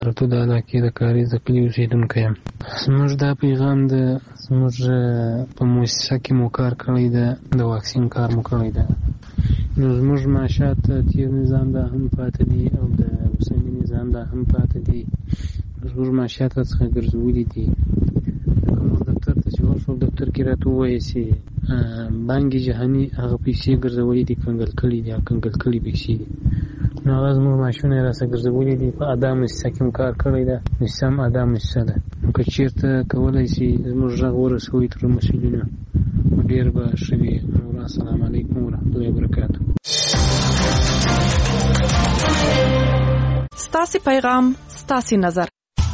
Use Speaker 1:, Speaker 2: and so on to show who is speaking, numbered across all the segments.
Speaker 1: رتو د علاقې د کاریز د کلي اوسېدونکی یم. زموږ دا پیغام ده، زموږ په مؤسسه کې مو کار کړی ده، د واکسین کار مو کړی ده. نو زموږ معاشات تیر نظام دا هم پاتې دي او د اوسني نظام دا هم پاتې دي. زموږ معاشات څخه ګرځولي دي. لکه موږ دفتر ته چې ورشو، دفتر کې راته ووایي چې بانک جهاني هغه پیسې ګرځولي دي، کنګل کړي دي، کنګل کړي پیسې دي. نو هغه زموږ معاشونه یې راسه ګرځولي دي. په ادا مؤسسه کې هم کار کړی ده، مؤسسه هم ادا مؤسسه ده. نو که چېرته کولی شي زموږ غږ ورسوي تر مسؤلینو، نو ډېر به ښه وي. السلام علیکم ورحمة الله وبرکاته.
Speaker 2: ستاسې پیغام، ستاسې نظر.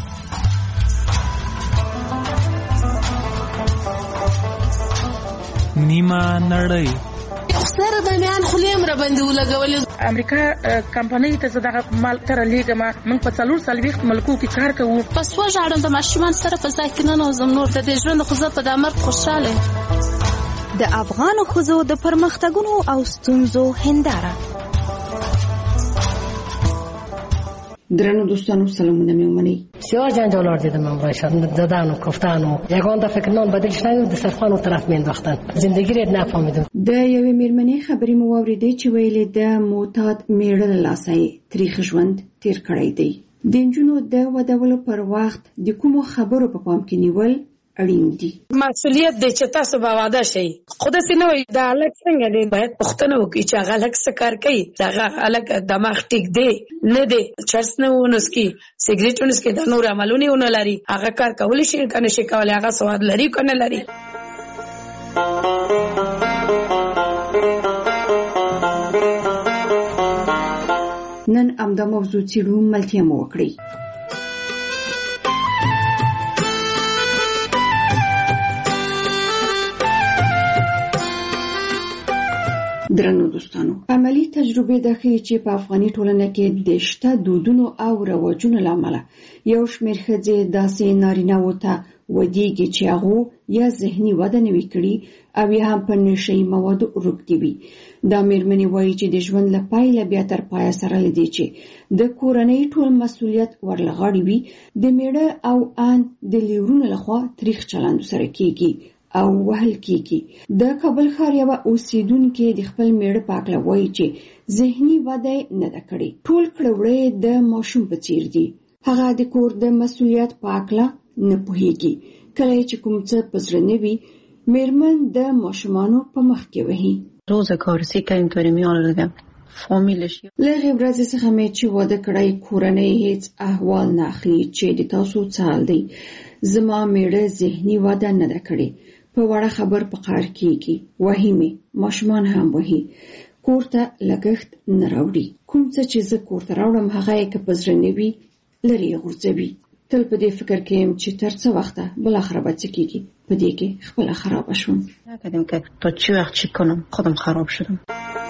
Speaker 3: نیمه نړۍ
Speaker 4: سره د میان خلیم را باندې ولګولې.
Speaker 5: امریکا کمپنۍ ته زه دغه مال تر لیږم. موږ په 440 ملکو کې کار کوو.
Speaker 4: پس وژاړم د ماشومان سره په ځای کې نه نوزم. نور د دې ژوند خو زه په دا مرګ خوشحاله.
Speaker 2: د افغانو ښځو د پرمختګونو او ستونزو هنداره.
Speaker 6: درنو دوستانو سلامونه میومنی.
Speaker 7: بسیار جنجالار دیدم من برایشان، دادن و کفتن و یگان دفعه که نان بدلش نگید دسترخوان و طرف مینداختن. زندگی رید نفهمیدم.
Speaker 6: د یوې میرمنې خبرې مو واورېدې چې ویلې د معتاد میړه له لاسه یې تریخ ژوند تیر کړی دی. د نجونو د ودولو پر وخت د کومو خبرو په پام کې نیول اړین دي.
Speaker 8: مسؤلیت دی چې تاسو به واده شئ. خو داسې نه وایي دا هلک څنګه دی، باید پوښتنه وکړي چې هغه هلک څه کار کوي، هغه هلک دماغ ټیک دی نه دی، چرس نه ونسکي، سګریټ ونسکي، دا نور عملونه ونه لري، هغه کار کولی شي که نه شي کولی، هغه سواد لري که نه لري.
Speaker 6: نن همدا موضوع څېړو، ملتیا مو وکړئ. درنو دوستانو، عملی تجربه ده ښیي چې په افغاني ټولنه کې د شته دودونو او رواجونو له امله یو شمېر ښځې داسې نارینه‌وو ته ودیږي چې هغو یا ذهني وده نه وي کړې او یا هم په نشهیي موادو روږدې وي. دا مېرمنې وایي چې د ژوند له پیله بیا تر پایه سره له دې چې د کورنۍ ټول مسؤلیت ورلغاړې وي، د میړه او ان د لیورونو لخوا تریخ چلند سره کیږي او وهل کیږي. د کابل ښار یوه اوسیدونکې د خپل میړه په هکله وایي چې ذهني وده نه ده کړې، ټول کړه د ماشوم په څیر دي. هغه د کور د مسؤلیت په هکله نه پوهیږي. کله چې کوم څه په زړه نه وي، میرمن د ماشومانو په مخ کې وهي.
Speaker 9: روزگارسی که اینطوری میاره دیگه فامیلش.
Speaker 6: له هغې ورځې څخه مې چې واده کړی، کورنۍ هیڅ احوال نه اخلي چې د تاسو څه حال دی. زما میړه ذهني وده نه ده کړې، په وړه خبر په قهر کېږي، وهي مې، ماشومان هم وهي، کور ته لګښت نه راوړي. کوم څه چې زه کور ته راوړم هغه یې که په زړه نه وي لرې یې غورځوي. تل په دې فکر کې یم چې تر څه وخته بالاخره به څه کېږي. په دې کې خپله خرابه شوم.
Speaker 9: نکردیم که تا چی وقت چی کنم، خودم خراب شدم.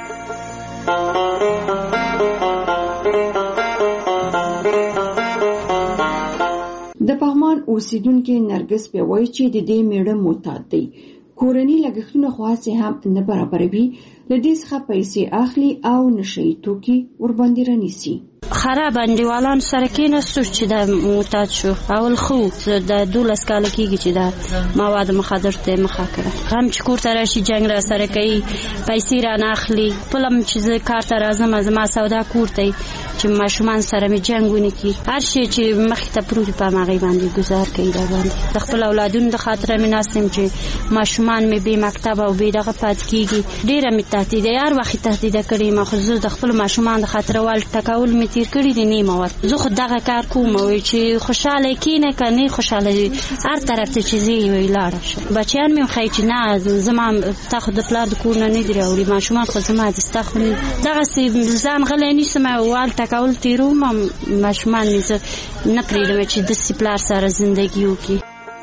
Speaker 6: د پغمان اوسیدونکې نرګس بیا وایي چې د دې میړه معتاد دی، کورني لګښتونه خو هسې هم نه برابروي، له دې څخه پیسې اخلي او نشهیي توکي ورباندې رانیسي.
Speaker 10: خراب انډیوالان سره کېناستو چې دا معتاد شو. اول خو د 12 کاله کېږي چې دا مواد مخدر ته مخه کړه. هم چې کور ته راشي جنګ را سره کوي، پیسې رانه اخلي. خپله هم چې زه کار ته راځم، زما سودا کور ته چې ماشومان سره مې جنګ ونه کړي، هر شی چې مخې ته پروت په هماغې باندې ګزار کوي. دا باندې د خپل اولادونو د خاطره مې ناست یم چې ماشومان مې بې مکتبه او بې دغه پاتې کېږي. ډېره مې تهدیده، هر وخت تهدیده کړې یم، خو زه د خپلو ماشومانو د خاطره وال ټکول مې تیر کړي دي نیمه وخت. زه خو دغه کار کوم وایي چې خوشحاله کېنه که نه خوشحاله هر طرف ته چې ځې وایي لاړه شه. بچیان مې ښایي چې نه زما تا خو د پلار د کور نه نه دي راوړي، ماشومان خو زما دي، ستا خو نه. دغسې ځان غلی نیسم وال ټکول تېروم، ماشومان مې زه نه پرېږدم چې داسې پلار سره زندګي وکړي.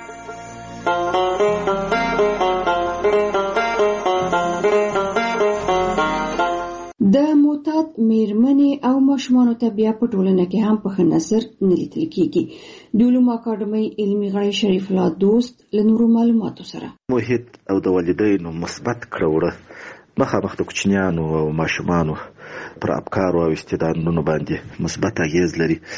Speaker 6: د معتاد میرمنې او ماشومانو ته بیا په ټولنه کې هم په ښه نظر نه لیدل کېږي. د علومو اکاډمۍ علمي غړی شریف الله دوست له نورو معلوماتو سره
Speaker 11: محیط او د والدینو مثبت کړه وړه مخامخ د کوچنیانو او ماشومانو پر افکارو او استعدادونو باندې مثبت اغیز لري.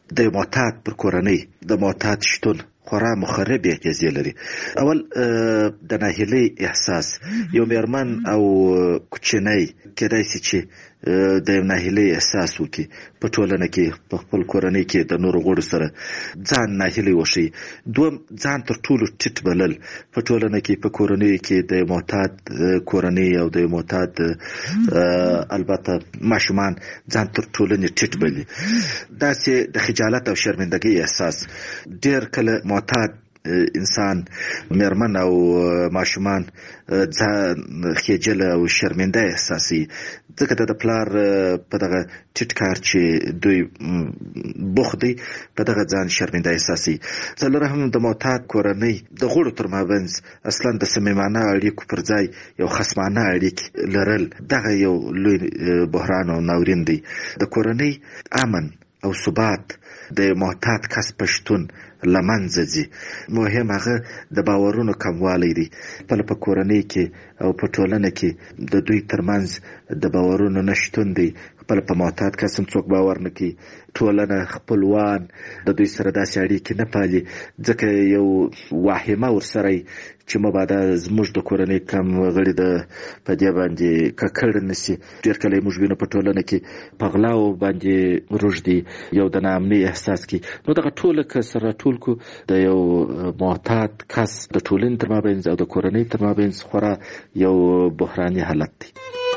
Speaker 11: د معتاد پر کورنۍ د معتاد شتون خورا مخرب اغیزې لري. اول د ناهیلۍ احساس، یو میرمن او کوچنی کېدای شي چې د ناهیلۍ احساس وکړي په ټولنه کې، په خپل کورنۍ کې د نورو غړو سره ځان ناهیلی وښیي. دوم، ځان تر ټولو ټیټ بلل په ټولنه کې، په کورنۍ کې د معتاد کورنۍ او د معتاد البته ماشومان ځان تر ټولنې ټیټ بلي. داسې د خجالت او شرمندګۍ احساس. ډېر کله معتاد انسان، میرمن او ماشومان ځان خجل او شرمنده احساسي، ځکه د پلار په دغه ټیټ کار چې دوی بوخت دي په دغه ځان شرمنده احساسي. څلورم، د معتاد کورنۍ د غړو تر مابینځ اصلا د صمیمانه اړیکو پر ځای یو خصمانه اړیکې لرل، دغه یو لوی بحران او ناورین دی. د کورنۍ امن او ثبات د معتاد کس په شتون له منځه ځي. مهم هغه د باورونو کموالی دی. خپله په کورنۍ کې او په ټولنه کې د دوی ترمنځ د باورونو نشتون دی. خپله په معتاد کس هم څوک باور نه کوي. ټولنه خپلوان د دوی سره داسې اړیکې نه پالي، ځکه یو واهمه ورسره چې مبادا زموږ د کورنۍ کم غړي د په دې باندې ککړ نشي. ډېر کله موږ وینو په ټولنه کې په غلاو باندې روږدي، یو د ناامنۍ احساس کوي. نو دغه ټوله که سره ټول کو د یو معتاد کس د ټولنې تر مابینځ او د کورنۍ تر مابینځ خورا یو بحراني حالت دی.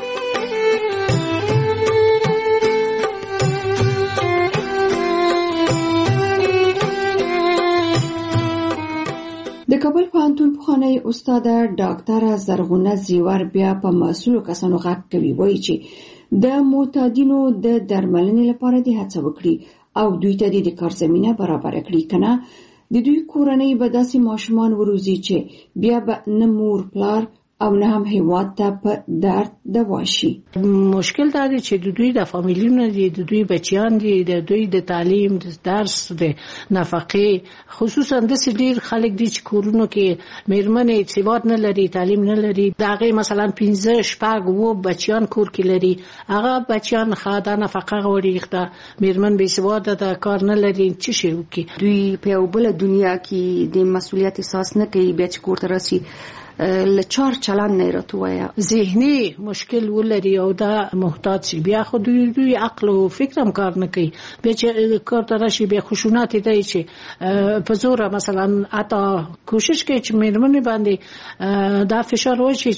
Speaker 6: د کابل پوهنتون پخوانی استاده ډاکټره زرغونه زیور بیا په مسؤلو کسانو غږ کوي، وایي چې د معتادینو د درملنې لپاره د هڅه وکړي او دوی ته د کار زمینه برابر کړي، کنه د دوی کورنۍ به داسې ماشومان وروزي چې بیا به نه مور پلار او نه هم هیواد ته په درد دوا شي.
Speaker 3: مشکل دا دی چې د دوی د فامیلونو دي، د دوی بچیان دي، د دوی د تعلیم، د درس، د نفقې، خصوصا د ډیر خلک دي چې کورونو کې میرمنې سواد نه لري، تعلیم نه لري. دا هغه مثلا 15 شپږ وو بچیان کور کې لري، هغه بچیان خاطر نفقه غوړي، د میرمن بې سواده د کار نه لري، څه شي وکي.
Speaker 6: دوی په بل دنیا کې د مسؤلیت احساس نه کوي، بیا چې کور ته راسي لچار چلان نه راتویا،
Speaker 3: ذهني مشکل ولري او دا محتاج شي. بیا خو دوی عقل او فکر هم کار نه کوي. بیا چې کار ته راشي بیا خشونت دی چې په زور مثلا اتا کوشش کوي چې میرمنې باندې دا فشار وشي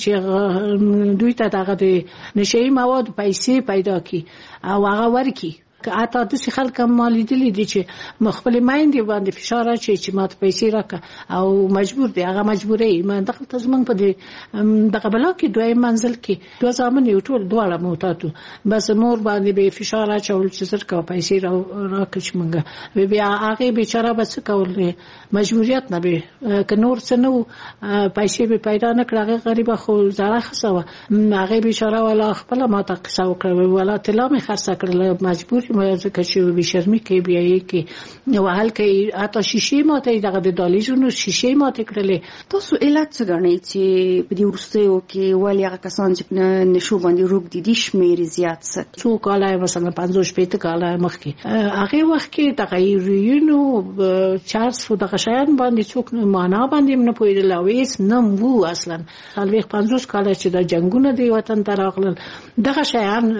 Speaker 3: چې دوی ته دغه د نشئی مواد پیسې پیدا کی او هغه ورکی. که اتا د څه خلک مالی دي چې مخبل مایندې باندې فشار اچي چې ماته پیسې راکړه او مجبور دي، هغه مجبورې ما دغه تزمن په دغه بلا کې دوی منزل کې دوه ځامن یو ټول دواړه موتاتو، بس مور باندې به فشار اچول چې سر کا پیسې راکړي مونږه بیا هغه بیچاره بس کول مجبوریت نه به که نور څه نو پیسې به پیدا نه کړه. هغه غریب خو زړه خسوه، هغه بیچاره ولا خپل ماته قصه وکړه ولا طلا می خرڅ کړل، مجبور ځکه چې به شرمې کوي بیا یې کې نو حل کوي. اته شیشې ماته دغه د دالیزونو شیشې ماته کړلې.
Speaker 6: تاسو علت څه ګڼئ چې په دې وروستیو کې ولې هغه کسان چې نشو باندې روږدي دي شمېر زیات څه
Speaker 3: څو کاله مثلا 50 کاله مخکې هغه وخت کې تغیرونو چارس و دغه شیان باندې څوک معنا باندې نه پوهېدل او هیڅ نه وو اصلا. 50 کاله چې د جنگونو دی وطن ته راغلل دغه شیان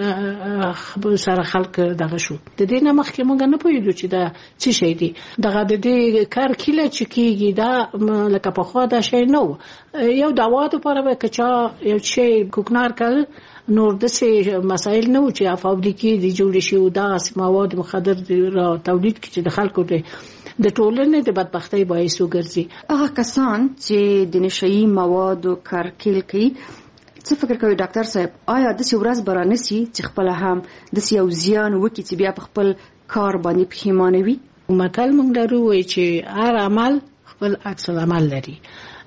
Speaker 3: سره خلک دغه شو. د دې نه مخکې موږ نه پوهېدو چې دا څه شی دی. دغه د دې کار کله چې کېږي دا لکه پخوا دا شی نه و. یو دوا دپاره به که چا یو شی کوکنار کړ نور داسې مسایل نه و چې فابریکې دې جوړې شي او دغسې مواد مخدر را تولید کړي چې د خلکو د ټولنې د بدبختۍ باعث وګرځي.
Speaker 6: هغه کسان چې د نشهیي موادو کارکیل کوي څه فکر کوي ډاکټر صاحب، آیا داسې ورځ به رانسي چې خپله هم داسې یو زیان وکړي چې بیا په خپل کار باندې پښیمانه وي؟
Speaker 3: متل موږ لرو وایي چې هر عمل خپل عکس العمل لري.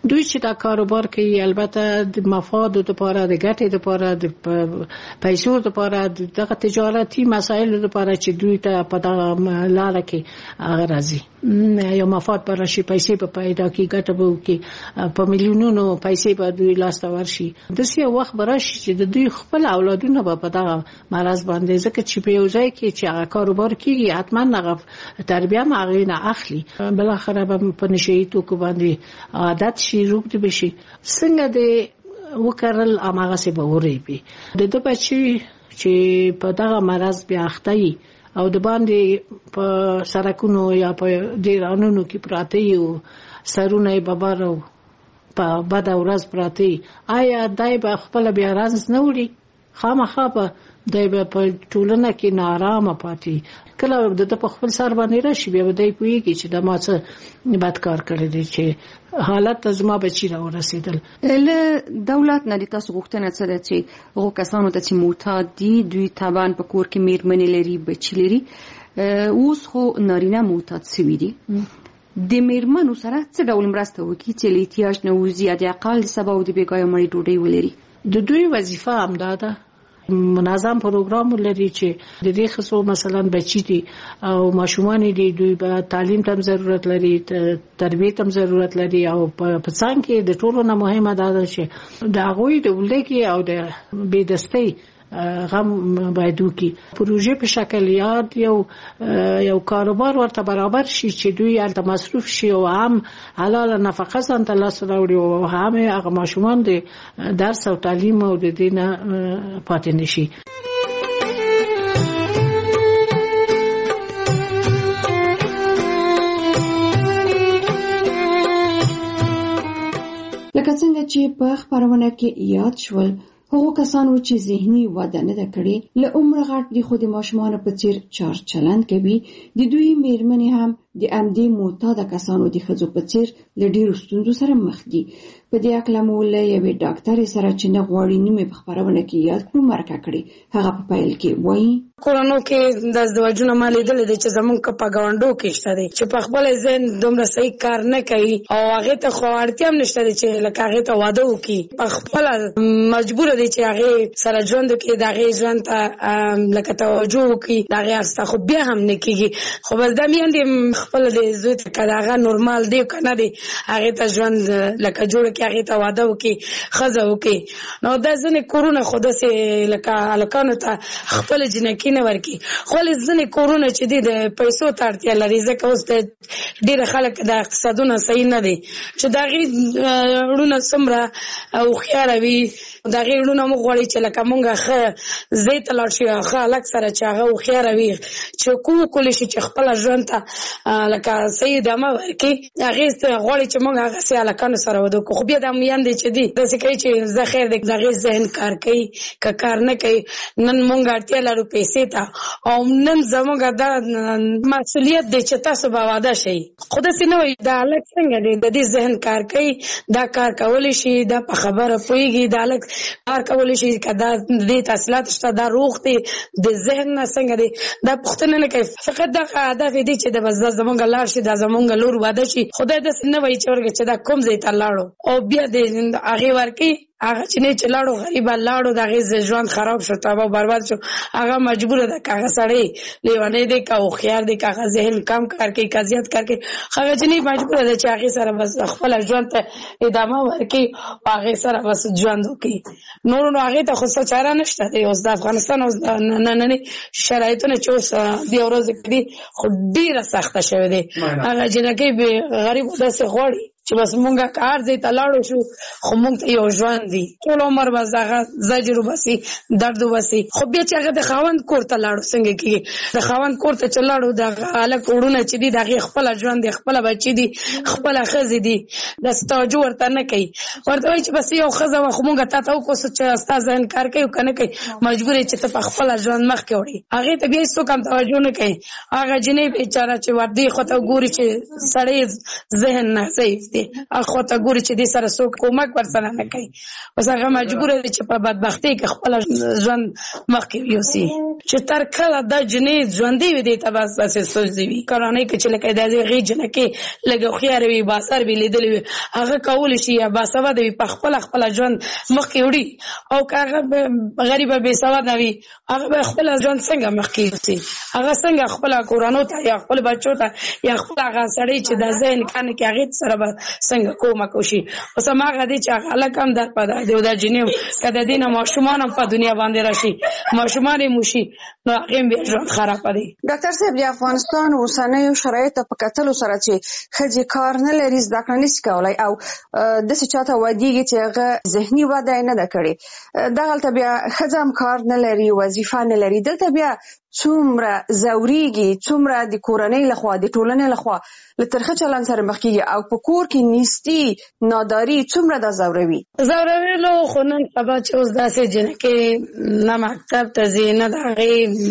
Speaker 3: دوی چې دا کاروبار کوي البته د مفاد لپاره د ګټې لپاره د پیسو لپاره دغه تجارتي مسایل لپاره چې دوی ته په دغه لاره کې راځي یو مفاد پر شي پیسې په پیدا کې ګټه به وکړي په میلیونونو پیسې به دوی لاسته ورشي داسې وخت به راشي چې د دوی خپل اولادونه به په دغه مرض باندې ځکه چې په یو ځای کې چې هغه کاروبار کېږي حتما هغه تربیه هم هغې نه اخلي بالاخره به په نشهیي توکو باندې عادت شي روږدي به شي څنګه د وکرل هماغسې به وریبي د ده بچي چې په دغه مرض بیا اخته وي او د باندې په سړکونو یا په دیرانونو کې پراته یو سرونه یې ببر او په بده ورځ پراته آیا دی به خپله بیا رنځ نه وړي خامخا به دی به په ټولنه کې ناارامه پاتې کله د ده په خپل سر باندې راشي بیا به دی پوهېږي چې د ما څه بد کار کړی دی چې حالت ته زما بچي راورسېدل.
Speaker 6: له دولت نه د تاسو غوښتنه څه ده چې هغو کسانو ته چې معتاد دي دوی طبعا په کور کې میرمنې لري بچي لري اوس خو نارینه معتاد سوي دي د میرمنو سره څه ډول مرسته وکړي چې له احتیاج نه ووځي یا د اقل د سبا او د بېګاه مړۍ ډوډۍ ولري؟
Speaker 3: د دوی وظیفه همدا ده منظم پروګرام لري چې د دې خصو مثلا بچی دي او ماشومان دي دوی به تعلیم ته ضرورت لري تربیه ته ضرورت لري او په څنګه کې د ټولو نه مهمه ده چې د هغوی د ولګي او د بېدستۍ غم باید وکړي پروژې په شکل یاد یو کاروبار ورته برابر شي چې دوی هلته مصروف شي او هم حلاله نفقه ځان ته لاسته راوړي او هم هغه ماشومان د درس او تعلیم او د دې نه پاتې نه شي.
Speaker 6: لکه څنګه چې په خپرونه کې یاد شول هغو کسانو چې ذهني وده نه ده کړې له عمره غټ دي خو د ماشومانو په څیر چار چلند کوي د دوی میرمنې هم د همدې معتاده کسانو د ښځو په څیر له ډېرو ستونزو سره مخ دي. په دې هکله مو له یوې ډاکټرې سره چې نه غواړي نوم یې په خپرونه کې یاد کړو مرکه کړې. هغه په پیل کې وایي
Speaker 8: کورونو کې د ازدواجونه ما لیدلې دي چې زمونږ په ګاونډو کې شته دي چې په خپل ذهن دومره صحیح کار نه کوي او هغې ته خو اړتیا هم نشته دی چې لکه هغې ته واده وکړي په خپله مجبوره دی چې هغې سره ژوند وکړي د هغې ژوند ته لکه توجه وکړي د هغې هسته خو بیا هم نه کېږي خو بس دا میندې خپل د زوی ته که د هغه نورمال دی که نه دی هغې ته ژوند لکه جوړه کړي هغې ته واده وکړي ښځه وکړي نو دا ځینې کورونه خو داسې لکه هلکانو ته خپله جنکي نه ورکړي خو ځینې کورونه چې دي د پیسو ته اړتیا لري ځکه اوس د ډېره خلک د اقتصادونه صحیح نه دی چې د هغې وړونه څومره هوښیاره وي د هغې وړونه موږ غواړي چې لکه مونږ ښه ځای ته لاړ شو ښه هلک سره چې هغه هوښیاره وي چې وکولی شي چې خپله ژوند ته لکه صحیح ادامه ورکړي هغې غواړي چې مونږ هغسې هلکانو سره واده وکړو خو بیا دا میندې چې دي داسې کوي چې زه خیر دی د هغې ذهن کار کوي که کار نه کوي نن مونږ اړتیا لرو پیسې ته او نن زمونږ دا مسؤلیت دی چې تاسو به واده شئ خو داسې نه وایي دا هلک څنګه دی د دې ذهن کار کوي دا کار کولی شي دا په خبره پوهېږي دا هلک کار کولی شي که دا دې تحصیلات شته دا روغ دی د ذهن نه څنګه دی دا پوښتنه نه کوي فقط دغه هدف یې دی چې د بس دا زمونږ لاړ شي دا زمونږ لور واده شي خدای داسې نه وایي چې ورګه چې دا کوم ځای ته لاړو او بیا د هغې ورکوي هغه چې نه چې لاړو غریبه لاړو د هغې ژوند خراب شو تباه برباد شو هغه مجبوره ده که هغه سړی لیونی دی که هوښیار دی که هغه ذهن کم کار کوي که زیات کار کوي هغه جنۍ مجبوره ده چې هغې سره بس خپله ژوند ته ادامه ورکړي او هغې سره بس ژوند وکړي نور نو هغې ته خو څه چاره نشته دی اوس د افغانستان اوس د ننني شرایطونه چې اوس دې ورځو کې دي خو ډېره سخته شوې دی هغه جنکۍ غریب داسې غواړي چې بس مونږ کار ځای ته لاړو شو خو مونږ ته یو ژوند دی ټول عمر بس هغه زجر وبسي درد وبسي خو بیا چې هغه د خاوند کور ته لاړو څنګه کېږي د خاوند کور ته چې لاړو د هلک وړونه چې دي د هغې خپله ژوند دی خپله بچي دي خپله ښځې دي داسې توجه ورته نه کوي ورته وایي چې بس یو ښځه وه خو مونږ تا ته وکړو چې ستا ذهن کار کوي که نه کوي مجبور یې چې ته په خپله ژوند مخکې وړي هغې ته بیا هېڅوک هم توجه نه کوي هغه جنۍ بېچاره چې ور دې خوا ته ګوري چې سړی ذهن نه ضعیف دی نیسي اخو ته ګوري چې دې سره څوک کومک ورسره نه کوي اوس هغه مجبور دی چې په بدبختۍ کې خپل ژوند مخکې یوسي چې تر کله دا جنې ژوندۍ وي دې ته بس داسې سوچ دی کورنۍ کې چې لکه د هغې جنکې لږ هوښیار وي باثر وي لیدلی وي هغه کولی شي یا باسواده وي په خپله ژوند مخکې وړي او که هغه غریبه بېسواده وي هغه به خپله ژوند څنګه مخکې یوسي هغه څنګه خپله کورنو ته یا خپل بچو ته یا خپل هغه سړی چې د ذهن کار کې هغې سره به څنګه کومک وشي اوس هماغه دی چې هغه هلک هم در پیدا دی او دا جنې که د دې نه ماشومان هم په دنیا باندې راشي ماشومان یې موشي نو هغې هم بیا ژوند خرابه دی.
Speaker 12: ډاکټر صاحب د افغانستان اوسنیو شرایطو په کتلو سره چې ښځې کار نه لري زده کړه نشي کولی او داسې چاته ودیږي چې هغه ذهني وده یې نه ده کړې دغلته بیا ښځه هم کار نه لري وظیفه نه لري دلته بیا څومره ځورېږي څومره د کورنۍ لخوا د ټولنې لخوا له ترخه چلند سره مخ کېږي او په کور کې نیستي ناداري څومره دا ځوروي
Speaker 8: خو نن سبا چې اوس داسې جنکې نه مکتب ته ځي نه د هغې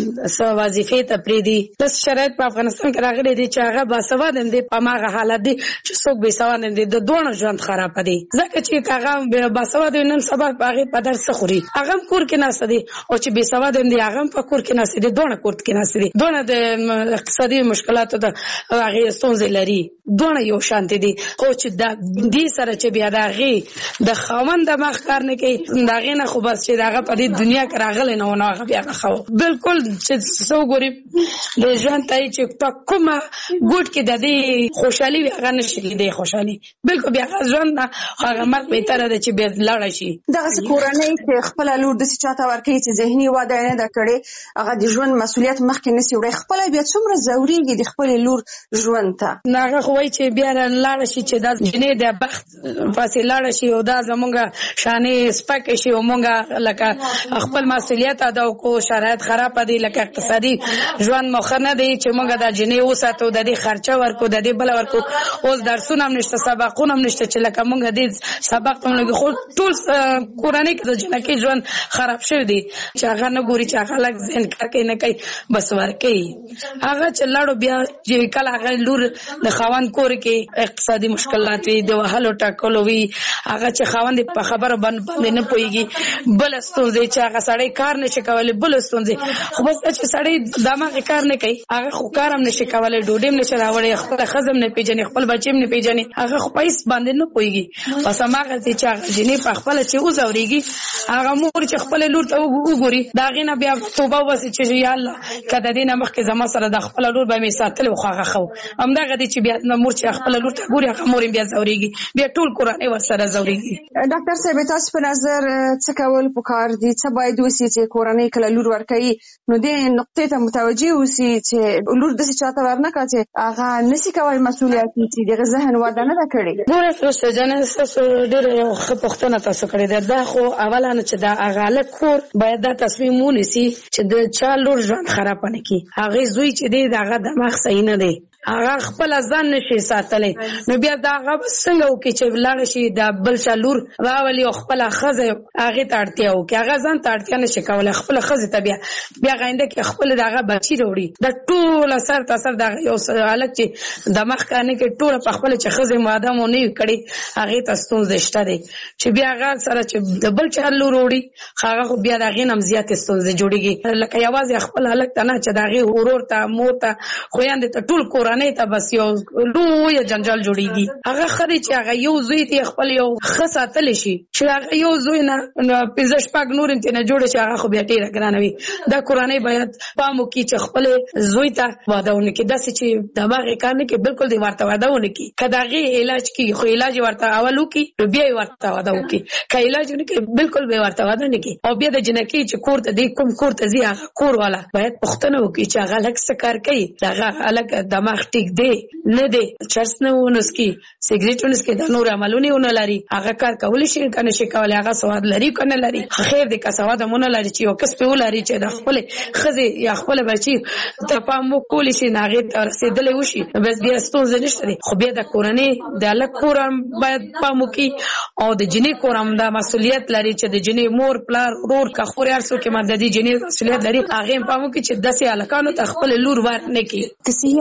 Speaker 8: وظیفې ته پرېږدي داسې شرایط په افغانستان کې راغلی دی چې هغه باسواده هم دی په هماغه حالت دی چې څوک بېسواده هم دی د دواړو ژوند خرابه دی ځکه چې هغه باسواده وي نن سبا هغې په درس څه خوري هغه هم کور کې ناسته دی او چې بېسواده هم دی هغه هم په کور کې ناسته دی دواړه کور کې ناسته دي دواړه د اقتصادي مشکلاتو د هغې ستونزې لري دواړه یو شانتې دي خو چې دې سره چې بیا د هغې د خاوند دماغ کار نه کوي د هغې نه خو بس چې د هغه په دې دنیا کې راغلی نه و نو هغه بیا ښه و بلکل چې څه وګوري د ژوند ته چې په کومه ګوټ کې د دې خوشحالي وي هغه نشي لیدی خوشحالي بلکل بیا هغه ژوند نه هغه مرګ بهتره ده چې بیا لاړه شي
Speaker 12: دغسې کورنۍ چې خپله لور داسې چاته ورکوي چې ذهني وده یې نه ده کړې هغه د ژوند مسؤلیت مخکې نسي وړی خپله بیا څومره ځورېږي د خپلې لور ژوند ته
Speaker 8: نو هغه خو وایي چې بیا لاړه شي چې دا جنې د بخت پسې لاړه شي او دا زمونږ شانې سپکې شي او مونږ لکه خپل مسؤلیت ادا وکړو شرایط خرابه دي لکه اقتصادي ژوند مو ښه نه دی چې مونږ دا جنې وساتو د دې خرچه ورکړو د دې بله ورکړو اوس درسونه هم نشته سبقونه هم نشته چې لکه مونږ دې سبق ته لګي خو ټول کورنۍ کې د جنکۍ ژوند خراب شوی دی چې هغه نه ګوري چې هغه لږ ذهن کار کوي نه کوي بس ورکوي هغه چې لاړو بیا چې کله هغه لور د خاوند کور کې اقتصادي مشکلات وي د وهلو ټاکلو وي هغه چې خاوند په خبره باندې نه پوهېږي بله ستونزې چې هغه سړی کار نشي کولی بله ستونزې خو بس چې سړی دماغ کار نه کوي هغه خو کار هم نشي کولی ډوډۍ هم نشي راوړی خپله ښځه هم نه پېژني خپل بچې هم نه پېژني هغه خو پیس باندې نه پوهېږي بس هماغه دی چې هغه جنې په خپله چې وځورېږي هغه مور چې خپلې لور ته وګوري د هغې نه بیا توبه وباسي چې یا الله که د دې نه مخکې زما سره د خپله لور به مې ساتلی خو هغه ښه و همدغه دی چې بیا مور چې خپله لور ته ګوري هغه مور یې بیا ځورېږي بیا ټول کورنۍ ورسره ځورېږي.
Speaker 12: ډاکټر صاحب تاسو په نظر څه کول پکار دي څه باید وسي چې کورنۍ کله لور ورکوي نو دې نقطې ته متوجه اوسي چې لور داسې چاته ورنه کړه چې هغه نسي کولی مسؤلیت چې دغه ذهن وده نه ده کړې.
Speaker 8: ګوره فروسته جانې ستاسو ډېره یو ښه پوښتنه تاسو کړې ده دا خو اوله نه چې دا هغه هلک کور باید دا تصمیم ونیسي چې د چا لور ژوند خرابه نه کړي هغې زوی چې دی د هغه دماغ صحیح نه دی هغه خپل ځان نشي ساتلی نو بیا دا هغه څنګه وکړي چې لاړه شي د بل چا لور راولي او خپله ښځه هغې ته اړتیا وکړي هغه ځان ته اړتیا نشي کولی خپله ښځې ته بیا آینده کې خپل د هغه بچي راوړي دا ټوله سر ته سر د یو هلک چې دماغ کار نه کوي ټوله په خپله چې ښځې ماده مو نه وي کړې هغې ته ستونزې شته دی چې بیا هغه سره چې د بل چا لور وړي هغه خو بیا د هغې نه هم زیاتې ستونزې جوړېږي لکه یوازې خپل هلک ته نه چې د هغې ورور ته مور ته خویندې ته ټول کورنۍ ته بس یو لویه جنجال جوړېږي هغه ښه دی چې هغه یو زوی ته خپل یو ښه ساتلی شي چې هغه یو زوی نه پنځه شپږ نور یې نه جوړه شي هغه خو بیا ډېره ګرانه وي دا کورنۍ باید پام وکړي چې خپل زوی ته واده ونه کړي داسې چې دماغ یې کار نه کوي بلکل دې ورته واده ونه کړي که د هغې علاج کېږي خو علاج یې ورته اول وکړي نو بیا یې ورته واده وکړي که علاج ونه کړي بلکل به یې ورته واده نه کړي او بیا د جنکۍ چې کور ته دی کوم کور ته ځي هغه کور والا باید پوښتنه وکړي چې هغه هلک څه کار کوي د هغه هلک دماغ ټیک دی نه دی چرس نه ونسکي سګریټ ونسکي دا نور عملونه ونه لري هغه کار کولی شي که نشي کولی هغه سواد لري که نه لري خیر دی که سواد هم ونه لري چې یو کس پرې ولري چې د خپلې ښځې یا خپله بچي ته پام وکولی شي نو هغې ته رسېدلی وشي بس بیا ستونزه نشته دی خو بیا د کورنۍ د هلک کور هم باید پام وکړي او د جنۍ کور هم دا مسؤلیت لري چې د جنۍ مور پلار ورور که خور هر څوک د دې جنۍ مسؤلیت لري هغې هم پام وکړي چې داسې هلکانو ته خپله لور ور نه کړي
Speaker 12: که صحي او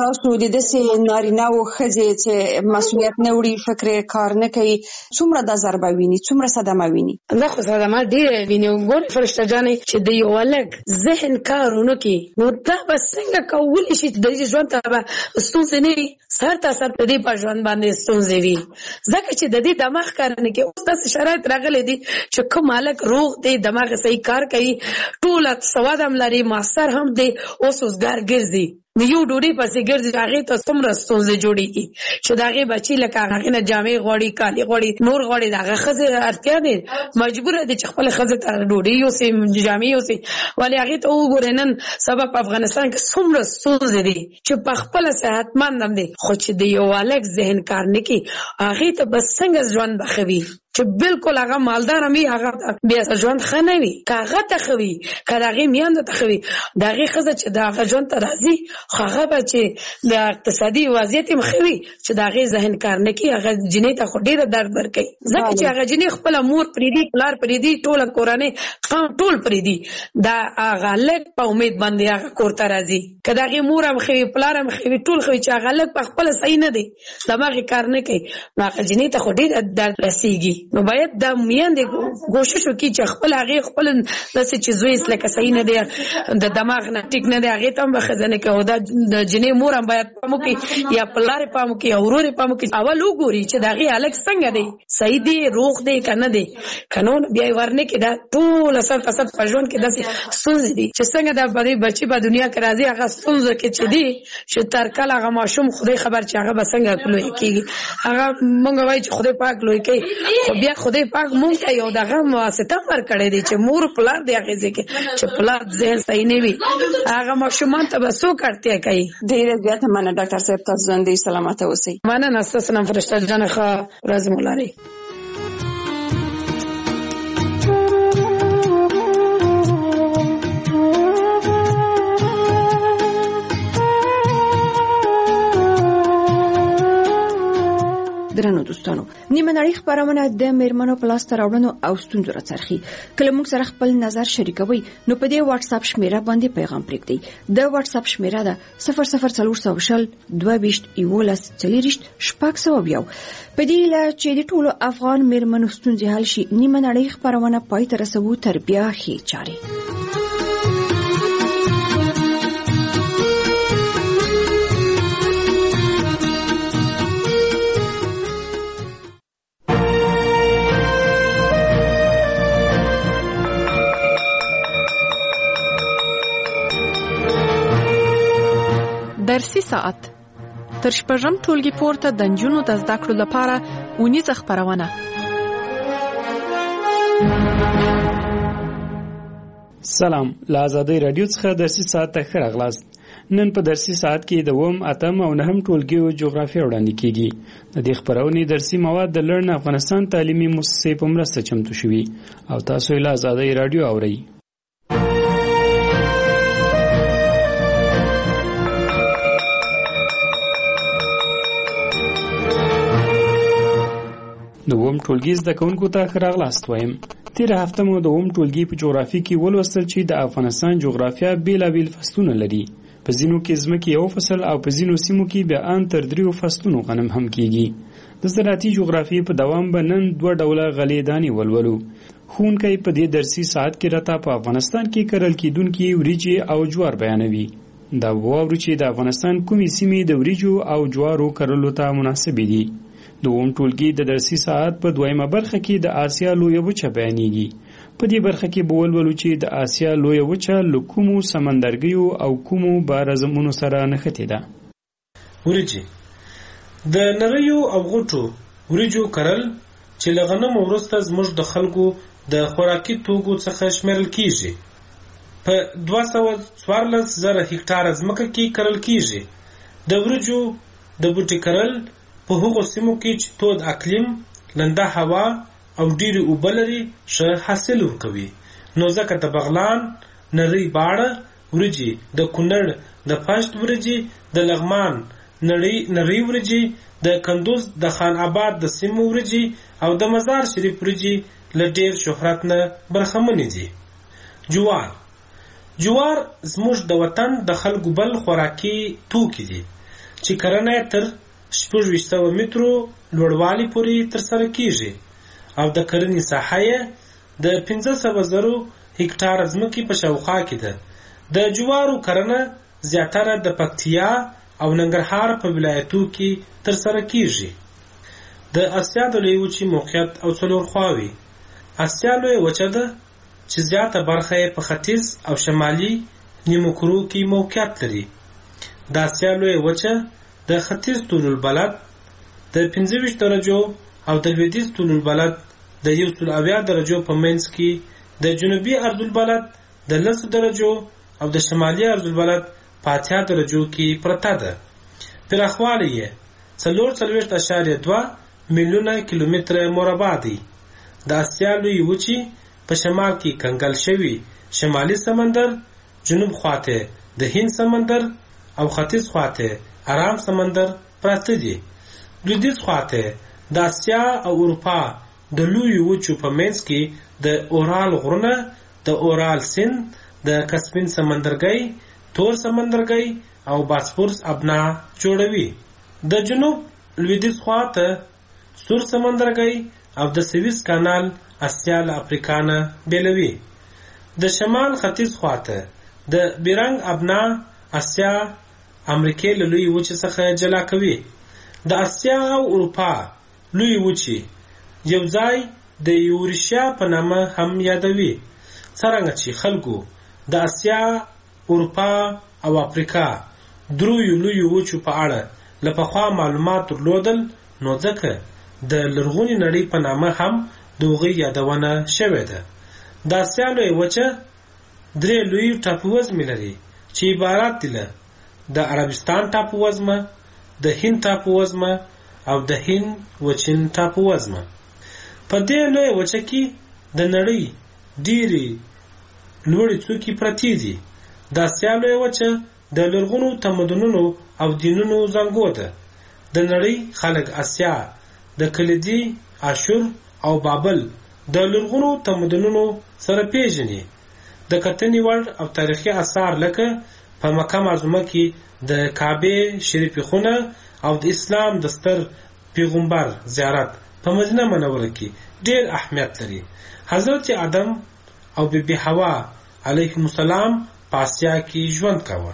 Speaker 12: تاسو د داسې نارینه او ښځې چې مسؤلیت نه وړي فکر کار نه کوي څومره دا ضربه ویني څومره صدمه ویني؟
Speaker 8: دا خو صدمه ډېره ویني. ګورې فرشته جانې چې د یو هلک ذهن کار ونه کړي نو دا به څنګه کولی شي چې د دې ژوند ته به ستونزې نه وي. سر ته سر په دې په ژوند باندې ستونزې وي ځکه چې د دې دماغ کار نه کوي. اوس داسې شرایط راغلی دي چې کوم هلک روغ دی دماغ صحیح کار کوي ټوله سواد هم لري ماستر هم دی اوس اوسګار ګرځي نو یو ډوډۍ پسې ګرځي هغې ته څومره ستونزې جوړېږي چې د هغې بچي لکه هغې نه جامې غواړي کالي غواړي نور غواړي د هغه ښځې اړتیا دی مجبوره دی چې خپله ښځې ته ډوډۍ یوسي جامې یوسي ولې هغې ته وګورئ نن سبا په افغانستان کې څومره ستونزې دي چې په خپله صحتمند هم دی خو چې د یو هلک ذهن کار نه کوي هغې ته به څنګه ژوند به ښه وي چې بالکل هغه مالدار هم وي هغه بیا ژوند ښه نه وي که هغه ته ښه وي که د هغې میندو ته ښه وي د هغې ښځه چې د هغه ژوند ته راځي خو هغه به چې د اقتصادي وضعیت هم ښه وي چې د هغې ذهن کار نه کوي هغه جینۍ ته خو ډېره درد ورکوي ځکه چې هغه جینۍ خپله مور پرېږدي پلار پرېږدي ټوله کورنۍ قوم ټول پرېږدي د هغه هلک په امید باندې هغه کور ته راځي که د هغې مور هم ښه وي پلار هم ښه وي ټول ښه وي چې هغه هلک په خپله صحیح نه دی دماغ یې کار نه کوي نو هغه جینۍ ته خو ډېره درد رسېږي. نو باید د میندې کوشش وکړي چې خپل هغې خپل داسې چې زوی لکه صحیح نه دی د دماغ نه ټیک نه دی هغې ته هم به ښځه نه کوي او دا د جینۍ مور هم باید پام وکړي یا پلار یې پام وکړي یا ورور یې پام وکړي اول وګوري چې د هغې هلک څنګه دی صحیح دی روغ دی که نه دی که نه بیا یې ورنه کړي دا ټوله سر په سر په ژوند کې داسې ستونزې دي چې څنګه دا به بچي په دنیا کې راځي هغه ستونزه کې چې دی چې تر کله هغه ماشوم خدای خبر چې هغه به څنګه لوی کېږي هغه مونږ وایو چې خدای پاک لوی کوي خو بیا خدای پاک مونږ ته یو دغه واسطه ورکړی دی چې مور پلار دی هغې ځای کې چې پلار ذهن صحیح نه وي هغه ماشومان ته به څوک اړتیا کوي.
Speaker 12: ډېره زیاته مننه ډاکټر صاحب تاسو ژوندۍ سلامته اوسئ.
Speaker 8: مننه ستاسو نه فرشته جانه ښه ورځ مو لرئ.
Speaker 6: درنو دوستانو نیمه نړۍ خپرونه د میرمنو په لاسته راوړنو او ستونزو راڅرخي کله موږ سره خپل نظر شریکوي نو په دې واتس اپ شمیره باندې پیغام پرېږدئ. د واتس اپ شمیره ده 00422114040. په دې له چې د ټولو افغان میرمنو ستونزې حل شي نیمه نړۍ خپرونه پای ته رسوو تر بیا ښې چارې.
Speaker 13: درسي ساعت تر شپږم ټولګي پورته د نجونو د زده کړو لپاره اونیزه خپرونه.
Speaker 14: سلام، له آزادۍ رادیو څخه درسي ساعت ته ښه راغلاست. نن په درسي ساعت کې د 8 او 9 ټولګیو جغرافیه وړاندې کیږي. د دې خپرونې درسي مواد د لرن افغانستان تعلیمي مؤسسې په مرسته چمتو شوي او تاسو یې له آزادۍ رادیو اورئ. د 8 ټولګي زده کوونکو ته ښه راغلاست وایم. تېره هفته مو د 8 ټولګي په جغرافیه کې ولوستل چې د افغانستان جغرافیه بېلابېل فصلونه لري. په ځینو کې ځمکې یو فصل او په ځینو سیمو کې بیا ان تر 3 فصلونو غنم هم کیږي. د زراعتي جغرافیې په دوام به نن 2 ډوله غلې دانې ولولو. ښوونکی په دې درسي ساعت کې راته په افغانستان کې کرل کېدونکي وریجې او جوار بیانوي. دا واورو چې د افغانستان کومې سیمې د وریجو او جوارو کرلو ته مناسبې دي. د 8 ټولګي د درسي ساعت په 2مه برخه کې د آسیا لویه وچه بیانېږي. په دې برخه کې به ولولو چې د آسیا لویه وچه له کومو سمندرګیو او کومو بارزمونو سره نښتې ده.
Speaker 15: وریجې د نریو او غوټو وریجو کرل چې له غنمو وروسته زموږ د خلکو د خوراکي توکو څخه شمیرل کیږي. په 214,000 هکټاره ځمکه کې کرل کیږي. د وریجو د بوټي کرل په هغو سیمو کې چې تود اقلیم، لنده هوا او ډېرې اوبه لري ښه حاصل ورکوي. نو ځکه د بغلان، نری باړه وریجې، د کونړ د پشت وریجې، د لغمان نری وریجې، د کندوز د خان آباد د سیمو وریجې او د مزار شریف وریجې له ډېر شهرت نه برخمنې دي. جوار زموږ د وطن د خلکو بل خوراکي توکي دي. چې کرنه تر 2600 مترو لوړوالي پورې ترسره کیږي او د کرنې ساحه یې د 500,000 هکټار ځمکې په شاوخوا کې ده. د جوارو کرنه زیاتره د پکتیا او ننګرهار په ولایتو کې ترسره کیږي. د اسیا د لویې وچې موقعیت او څلور خواوې. اسیا لویه وچه ده چې زیاته برخه یې په ختیځ او شمالي نیمو کرو کې موقعیت لري. د اسیا لویه وچه د ختیځ طول البلد د 25 درجو او د لویدیځ طول البلد د 170 درجو په منځ کې، د جنوبي ارض البلد د 10 درجو او د شمالي ارض البلد په 80 درجو کې پرته ده. پراخوالی یې 4.2 میلیونه کیلومتره مربع دی. د اسیا لویې وچې په شمال کې کنګل شوی شمالي سمندر، جنوب خواته د هند سمندر او ختیځ خواته ارام سمندر پراته دي. لویدیځ خواته د اسیا او اروپا د لویې وچو په منځ کې د اورال غرونه، د اورال سیند، د کسپین سمندرګي، تور سمندرګي او باسفورس ابنا جوړوي. د جنوب لویدیځ خواته سور سمندرګي او د سویس کانال اسیا له افریقا نه بیلوي. د شمال ختیځ خواته د بیرنګ ابنا اسیا امریکې له لویې وچې څخه جلا کوي. د اسیا او اروپا لویې وچې یو ځای د یورشیا په نامه هم یادوي. څرنګه چې خلکو د اسیا، اروپا او افریقا دریو لویو وچو په اړه له پخوا معلومات درلودل، نو ځکه د لرغونې نړۍ په نامه هم د هغوی یادونه شوې ده. د اسیا لویه وچه 3 لوی ټاپووزمې لري چې عبارت دي له د عربستان ټاپووزمه، د هند ټاپووزمه او د هند وچین ټاپووزمه. په دې لویه وچه کې د نړۍ ډېرې لوړې څوکې پرتې دي. د اسیا لویه وچه د لرغونو تمدنونو او دینونو زانګو ده. د نړۍ خلک اسیا د کلیدي، اشور او بابل د لرغونو تمدنونو سره پیژني. د کتنې وړ او تاریخي آثار لکه په مکه معظمه کې د کعبه شریفې خونه او د اسلام د ستر پیغمبر زیارت په مدینه منوره کې ډېر اهمیت لري. حضرت آدم او بیبي حوا علیهم السلام په اسیا کې ژوند کاوه.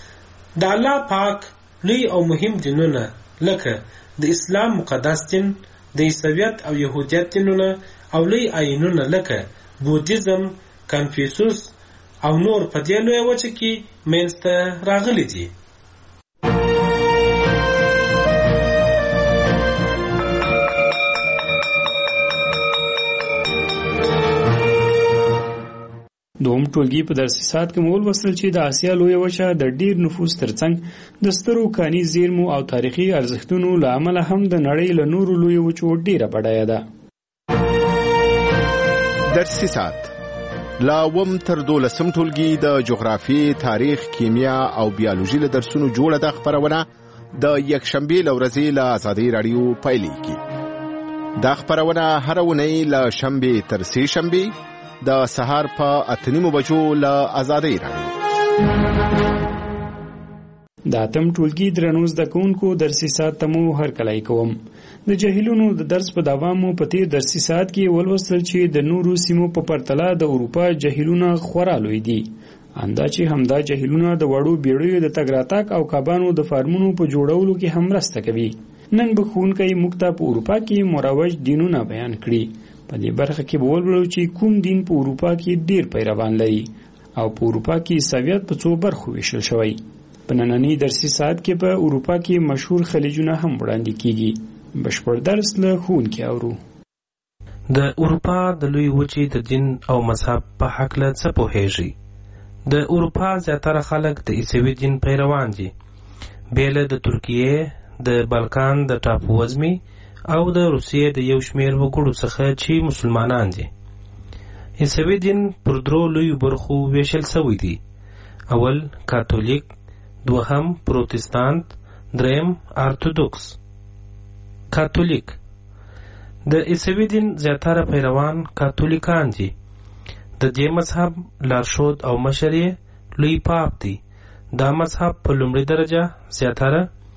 Speaker 15: د الله پاک لوی او مهم دینونه لکه د اسلام مقدس دین، د عیسویت او یهودیت دینونه او لوی آیینونه لکه بودیزم، کنفیوسوس او نور په دې لویه وچه کې منځته راغلي دي.
Speaker 14: دوم ټولګي په درسي ساعت کې مول وصل چې د آسیا لویه وچه د ډیر نفوس ترڅنګ د سترو کاني زیرمو او تاریخي ارزښتونو له امله هم د نړۍ له نورو لویو وچو ډیره بډایه ده.
Speaker 16: درسي ساعت لا وم تر 12 ټولګي د جغرافي، تاریخ، کیمیا او بیولوژي له درسونو جوړه د خبرونه د یکشنبه لورځي له آزادۍ رادیو پایلیږي. دا خبرونه هر ونی له شنبه تر سه شنبه د سهار په 8:30 بجو له آزادۍ رادیو.
Speaker 14: د اتم ټولګي درنو زده کوونکو درسي ساعت ته مو هرکلی کوم. د جهیلونو د درس په دوام مو په تیر درسي ساعت کې ولوستل چې د نورو سیمو په پرتله د اروپا جهیلونه خورا لوی دي. اندا چې همدا جهیلونه د وړو بیړیو د تګ راتګ او کبانو د فارمونو په جوړولو کې هم مرسته کوي. نن به ښوونکی موږ ته په اروپا کې مروج دینونه بیان کړي. په دې برخه کې به ولولو چې کوم دین په اروپا کې ډیر پیروان لري او په اروپا کې عیسویت په څو برخو ویشل شوی. په نننۍ درسي ساعت کې په اروپا کې مشهور خلیجونه هم وړاندې کیږي. بشپړ درس له ښوونکي اورو.
Speaker 17: د اروپا د لوی وچې د دین او مذهب په هکله څه پوهیږي؟ د اروپا زیاتره خلک د عیسوي دین پیروان دي، بیله د ترکیې، د بلکان د ټاپووزمې او د روسیې د یو شمېر وګړو څخه چې مسلمانان دي. عیسوي دین پر 3 لویو برخو ویشل شوی دی. اول کاتولیک، دوهم پروتستانت، دریم ارتودوکس. کاتولیک د عیسوي دین زیاتره پیروان کاتولیکان دي. د دې مذهب لارښود او مشر یې لوی پاپ دی. دا مذهب په لومړي درجه زیاتره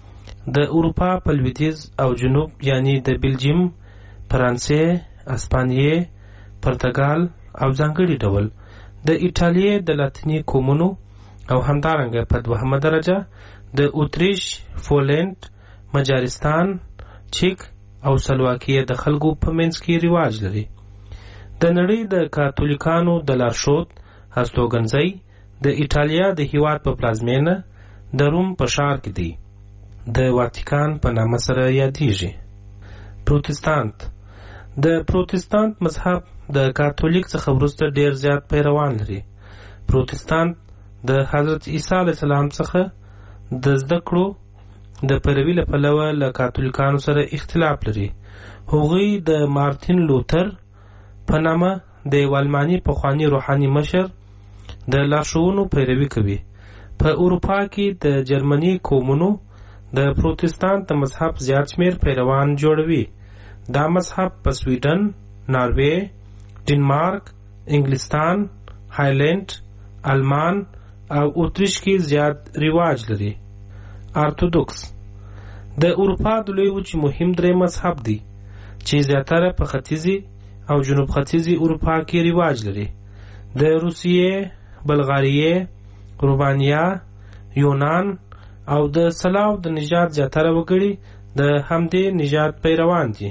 Speaker 17: د اروپا په لویدیځ او جنوب یعنی د بلجیم، فرانسې، اسپانیې، پرتګال او ځانګړي ډول د ایټالیې د لاتیني قومونو او همدارنګه په دوهمه درجه د اتریش، پولند، مجارستان، چیک او سلواکیه د خلکو په منځ کې رواج لري. د نړۍ د کاتولیکانو د لارښود هستوګنځی د ایټالیا د هیواد په پلازمینه د روم په ښار کې دی. د واتیکان په نامه سره یادیږي. پروتستانت د پروتستانت مذهب د کاتولیک څخه وروسته ډیر زیات پیروان لري. پروتستانت د حضرت عیسی علیه السلام څخه د زده کړو د پیروي له پلوه له کاتولیکانو سره اختلاف لري. هغوی د مارتین لوتر په نامه د یو الماني پخواني روحاني مشر د لارښوونو پیروي کوي. په اروپا کې د جرمني قومونو د پروتستانت د مذهب زیات شمیر پیروان جوړوي. دا مذهب په سویډن، ناروې، ډنمارک، انګلستان، هایلند، آلمان او اتریش کې زیات رواج لري. ارتودوکس د اروپا د لوی وچې مهم درې مذهب دی چې زیاتره په ختیځي او جنوب ختیځي اروپا کې رواج لري. د روسیې، بلغاریې، رومانیا، یونان او د سلاو د نژاد زیاتره وګړي د همدې نژاد پیروان دي.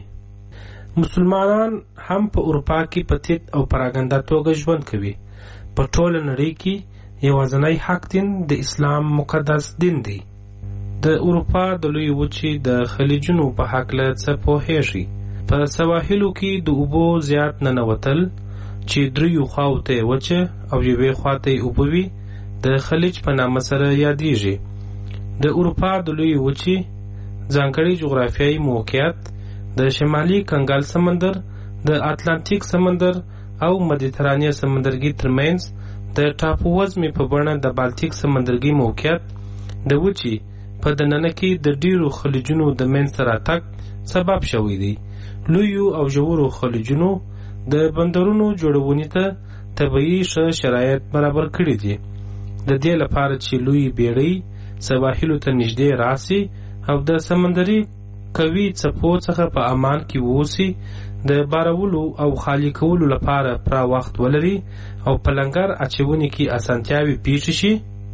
Speaker 17: مسلمانان هم په اروپا کې په تیت او پراګنده توګه ژوند کوي. په ټوله نړۍ کې یوازینی حق دین د اسلام مقدس دین دی. د اروپا د لوی وچې د خلیجونو په هکله څه پوهیږي؟ په سواحلو کې د اوبو زیات ننوتل چې دریو خواو ته وچه او یوې خوا ته اوبه وي د خلیج په نامه سره یادیږي. د اروپا د لوی وچې ځانګړی جغرافیایي موقعیت د شمالي کنګل سمندر، د اتلانتیک سمندر او مدیترانې سمندرګي ترمنځ د ټاپو وزمې په بڼه د بالتیک سمندرګي موقعیت د وچې په دننه کې د ډیرو خلیجونو د منځته راتګ سبب شوی دی. لویو او ژورو خلیجونو د بندرونو جوړونې ته طبیعي ښه شرایط برابر کړي دي. د دې لپاره چې لوی بیړۍ سواحلو ته نږدې راسي او د سمندري قوي څپو څخه په امان کې ووسي، د بارولو او خالی کولو لپاره پوره وخت ولري او په لنګر اچونې کې اسانتیاوې پیښ شي.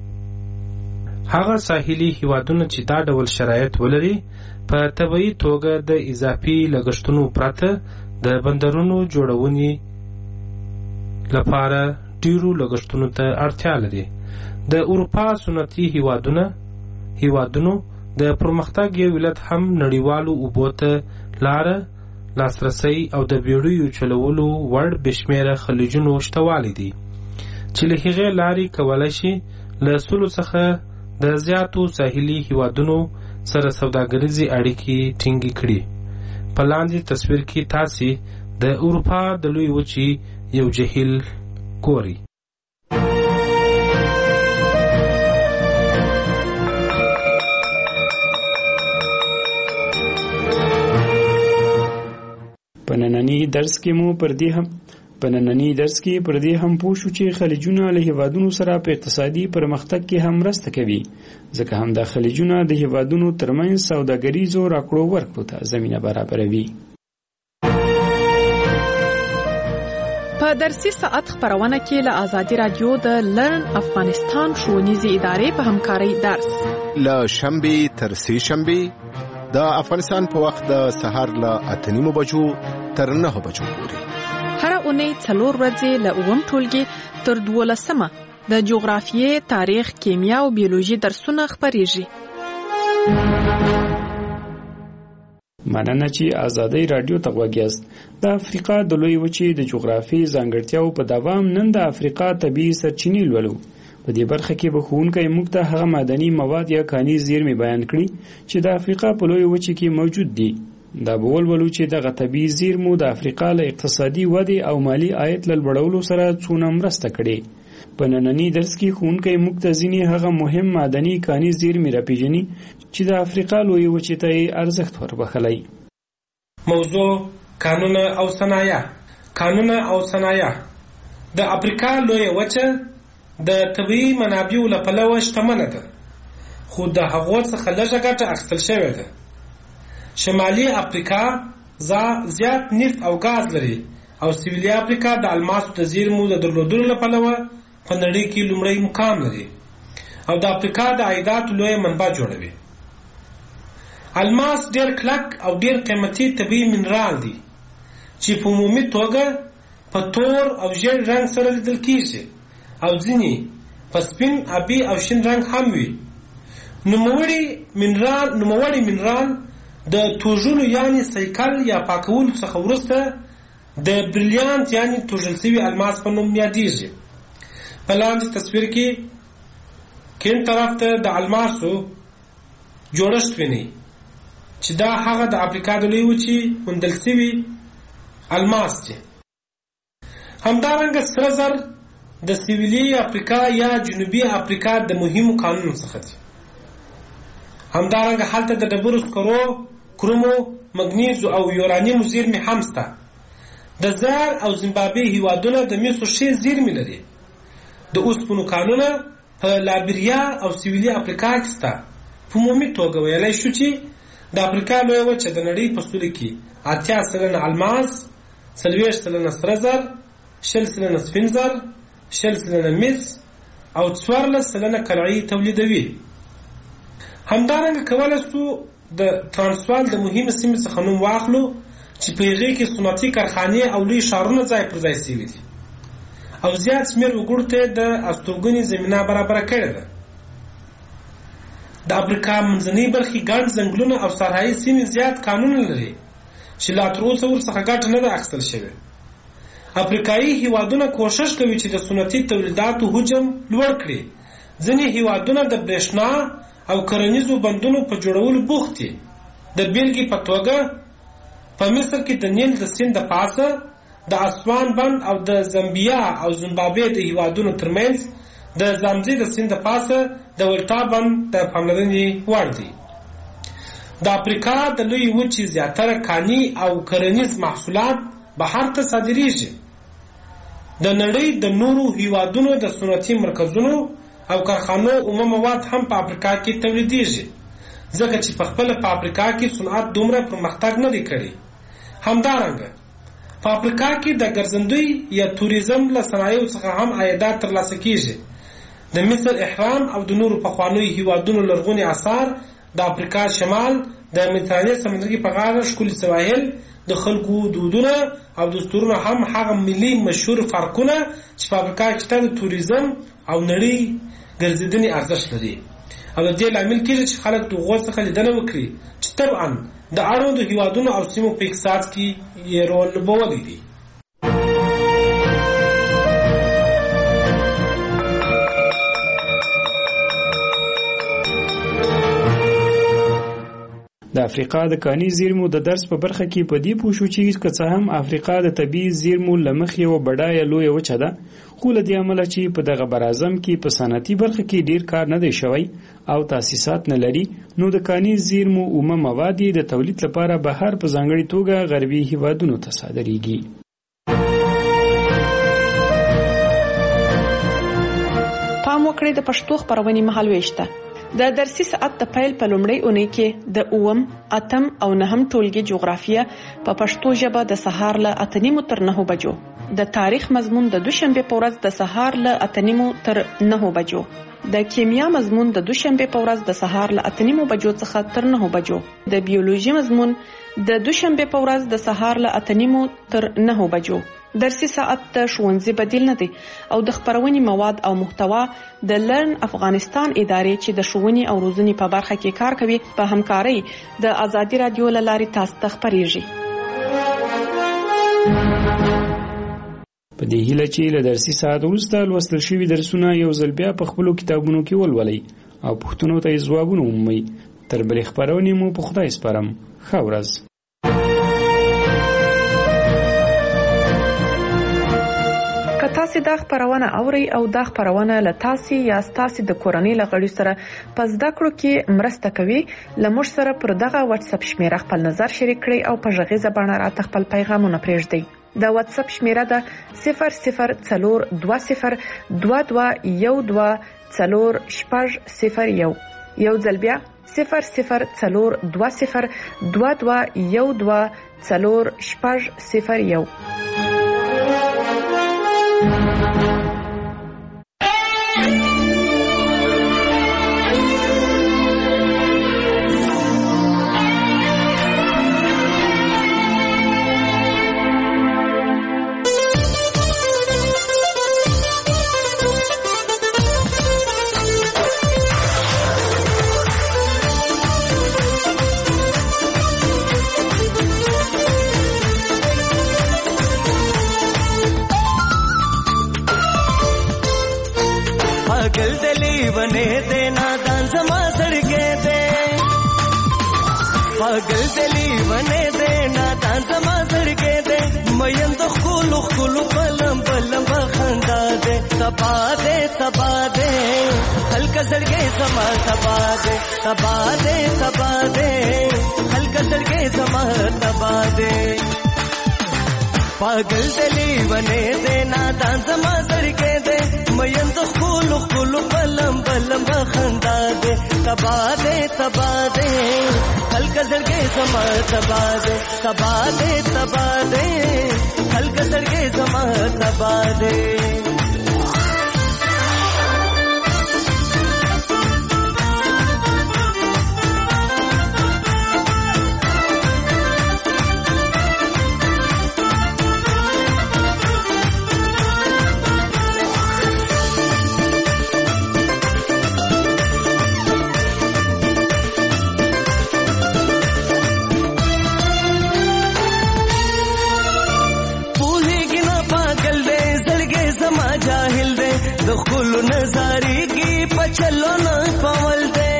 Speaker 17: هغه ساحلي هیوادونه چې دا ډول شرایط ولري په طبیعي توګه د اضافي لګښتونو پرته د بندرونو جوړونې لپاره ډیرو لګښتونو ته اړتیا لري. د اروپا سنتي هیوادونو د پرمختګ یو علت هم نړیوالو اوبو ته لاره، لاسرسی او د بیړیو چلولو وړ بشمیره خلیجونو شتوالی دي چې له هغې لارې کولی شي له سلو څخه د زیاتو ساحلي هیوادونو سره سوداګریزې اړیکې ټینګې کړي. په لاندې تصویر کې تاسې د اروپا د لوی وچې یو جهیل ګورئ.
Speaker 14: په نننی درس کې پر دې هم پوه شو چې خلیجونه له هیوادونو سره په اقتصادي پرمختګ کې هم مرسته کوي، ځکه هم دا خلیجونه د هیوادونو ترمنځ سوداګریزو راکړو ورکړو ته زمینه برابروي.
Speaker 13: په درسي ساعت خبرونه کې له آزادي رادیو د لرن افغانستان ښوونیزې ادارې په همکارۍ درس
Speaker 16: له شنبې تر سې شنبې د افغانستان په وخت د سهار له 8:30 بجو تر 9 بجو پورې.
Speaker 13: هر اونۍ 4 ورځې له 9 ټولګي تر 12 د جغرافیې، تاریخ، کیمیا او بیولوژي درسونه خبرېږي.
Speaker 14: مننه چې آزادۍ رادیو ته غوږ یاست. د افریقا د لوی وچې د جغرافیې ځانګړتیاو په دوام نن د افریقا طبیعي سرچینې لولو. په دې برخه کې به ښوونکی موږ ته هغه معدني مواد یا کاني زیرمې بیان کړي چې د افریقا په لوی وچې کې موجود دي. دا به ولولو چې دغه طبیعي زیرمو د افریقا له اقتصادي ودې او مالی عاید له لوړولو سره څونه مرسته کړې. په ننني درس کې ښوونکی موږ ته ځینې هغه مهم معدني کاني زیرمې راپېژني چې د افریقا لوی وچې ته یې ارزښت وربخلی.
Speaker 15: موضوع کانونه او صنایع. د افریقا لوی وچه د طبیعي منابعو له پلوه شتمنه ده خو د هغو څخه لږه ګټه اخیستل شوې ده. شمالي افریقا زیات نفت او ګاز لري او سویلي افریقا د الماسو د زیرمو د درلودلو له پلوه په نړۍ کې لومړی مقام لري او د افریقا د عایداتو لویه منبع جوړوي. الماس ډېر کلک او ډېر قیمتي طبیعي منرال دی چې په عمومي توګه په تور او ژیړ رنګ سره لیدل کیږي او ځینې په سپین، آبي او شین رنګ هم وي. نوموړی منرال د توژلو یعنی سیکل یا پاکولو څخه وروسته د بریلیانت یعنی توژل شوي الماس په نوم یادیږي. په لاندې تصویر کې کیڼ طرف ته د الماسو جوړښت وینئ چې دا هغه د افریقا د لویې وچې موندل شوي الماس دي. همدارنګه سره زر د سویلي افریقا یا جنوبي افریقا د مهمو کانونو څخه دي. همدارنګه هلته د ډبرو سکرو، کرومو، مګنیزو او یورانیمو زیرمې هم شته. د زار او زیمبابوې هیوادونه د مسو ښې زیرمې لري. د اوسپنو کانونه په لایبریا او سویلي افریقا کې شته. په عمومي توګه ویلی شو چې د افریقا لویه وچه د نړۍ په سطحه کې 80% الماس، 40% سره زر، 60% سپین زر، 60% مس او 14% قلعې تولیدوي. همدارنګه کولی شو د ترانسوال د مهمې سیمې څخه نوم واخلو چې په هغې کې صنعتي کارخانې او لوی ښارونه ځای پر ځای شوي دي او زیات شمېر وګړو ته د استوګنې زمینه برابره کړې ده. د افریقا منځنۍ برخې ګڼ ځنګلونه او صحرایي سیمې زیات کانونه لري چې لا تر اوسه ورڅخه ګټه نه ده اخیستل شوې. افریقایي هیوادونه کوښښ کوي چې د صنعتي تولیداتو حجم لوړ کړي. ځینې هیوادونه د برېښنا او کرنیزو بندونو په جوړولو بوخت دي. د بیلګې په توګه په مصر کې د نیل د سیند د پاسه د اسوان بند او د زامبیا او زیمبابوې د هیوادونو ترمنځ د زامزي د سیند د پاسه د ولټا بند د پاملرنې وړ دی. د افریقا د لویې وچې زیاتره کاني او کرنیز محصولات بهر ته صادریږي. د نړۍ د نورو هیوادونو د صنعتي مرکزونو او کارخانو عمومي مواد هم په افریقا کې تولیدیږي ځکه چې په خپله په افریقا کې صنعت دومره پرمختګ نه دی کړی. همدارنګه په افریقا کې د ګرځندوی یا توریزم له صنایعو څخه هم عایدات ترلاسه کیږي. د مصر احرام او د نورو پخوانیو هیوادونو لرغوني آثار، د افریقا شمال، د مدیترانې سمندرګي په غاړه ښکلي سواحل، د خلکو دودونه او دستورونه هم هغه ملي مشهور فرقونه چې په افریقا کې شته د توریزم او نړۍ ګرځېدنې ارزښت لري او د دې لامل کېږي چې خلک د هغو څخه لیدنه وکړي چې طبعا د اړوندو هیوادونو او سیمو په اقتصاد کې یې رول لوبولی دی.
Speaker 14: د افریقا د کاني زیرمو د درس په برخه کې په دې پوه شو چې که څه هم افریقا د طبیعي زیرمو له مخې یوه بډایه لویه وچه ده، خو له دې امله چې په دغه براعظم کې په صنعتي برخه کې ډیر کار نه دی شوی او تاسیسات نه لري، نو د کاني زیرمو عمومي مواد د تولید لپاره بهر په ځانګړې توګه غربي هیوادونو ته صادریږي.
Speaker 13: پام وکړئ د پښتو خبرونې مهالوېش ته. د درسي ساعت د پیل په لومړۍ اونۍ کې د 8م، 8م او 9م ټولګي جغرافیه په پښتو ژبه د سهار له 8:30 تر 9 بجو، د تاریخ مضمون د دوشنبه په ورځ د سهار له 8:30 تر 9 بجو، د کیمیا مضمون د دوشنبه په ورځ د سهار له 8:30 بجو څخه تر 9 بجو، د بیولوژي مضمون د دوشنبه په ورځ د سهار له 8:30 تر 9 بجو. درسي ساعت د ښوونځي بدیل نه دی او د خبرونې مواد او محتوا د لرن افغانستان ادارې چې د ښوونې او روزنې په برخه کې کار کوي په همکارۍ د ازادي رادیو له لارې تاسو ته خبرېږي.
Speaker 14: په دې هیله چې له درسي ساعت وروسته لوستل شوي درسونه یو ځل بیا په خپلو کتابونو کې ولولئ او پوښتنو ته یې ځوابونه ومومئ. تر بلې خپرونې مو په خدای سپارم. ښه ورځ.
Speaker 13: که تاسو دا خبرونه اورئ او دا خبرونه له تاسو یا تاسو د کورنۍ له غړي سره په زده کړو کې مرسته کوي، لمر سره پر دغه واتس اپ شمیره خپل نظر شریک کړئ او په غږیزه بڼه راته خپل پیغامونه پرېږدئ. د واتس اپ شمیره ده 00402022124001. یو ځل بیا 0020221240.
Speaker 18: पागल दली बने दे नादान समा सड़के दे, पागल दली बने दे नादान समा सड़के दे, मयन तो खुलु खुलु पलम पलम बखंदा दे, तबा दे हल्का सड़के समा तबा दे हल्का सड़के समा तबा दे. पागल दली बने दे नादान समा सड़के दे, मयन तो खुलु खुलु पलम पलम बखंदा दे, तबा दे हल्का सड़के समा तबा दे हल्का सड़के समा तबा दे. खुल नजारी की पचलो न पवल दे,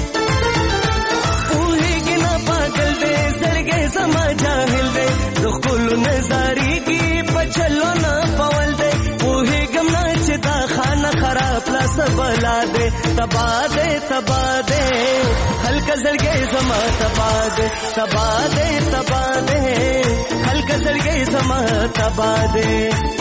Speaker 18: उही गिना पागल दे सरगे समा जाहिल दे, खुल नजारी की पचलो न पवल दे, उही गम नाचता खाना खराब ला सबला दे, तबा दे हल्का सरगे समा तबा दे हल्का सरगे समा तबा दे.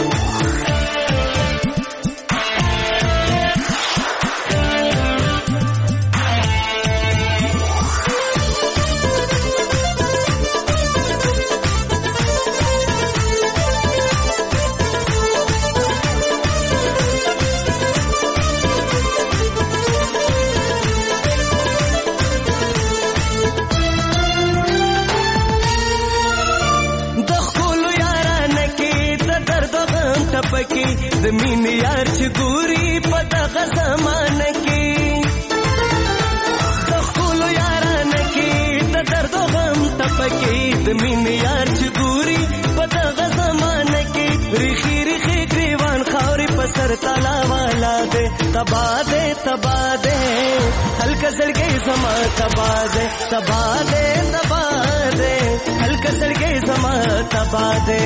Speaker 18: टपकी ज़मीन यार चगूरी पता ज़मान की, दखुल यारान की दर्द गम टपकी ज़मीन यार चगूरी पता ज़मान की, रिखी रिखी ग्रीवान खावरी पसर ताला वाला दे, तबा दे हल्का सड़के समा तबा दे हल्का सड़के समा तबा दे.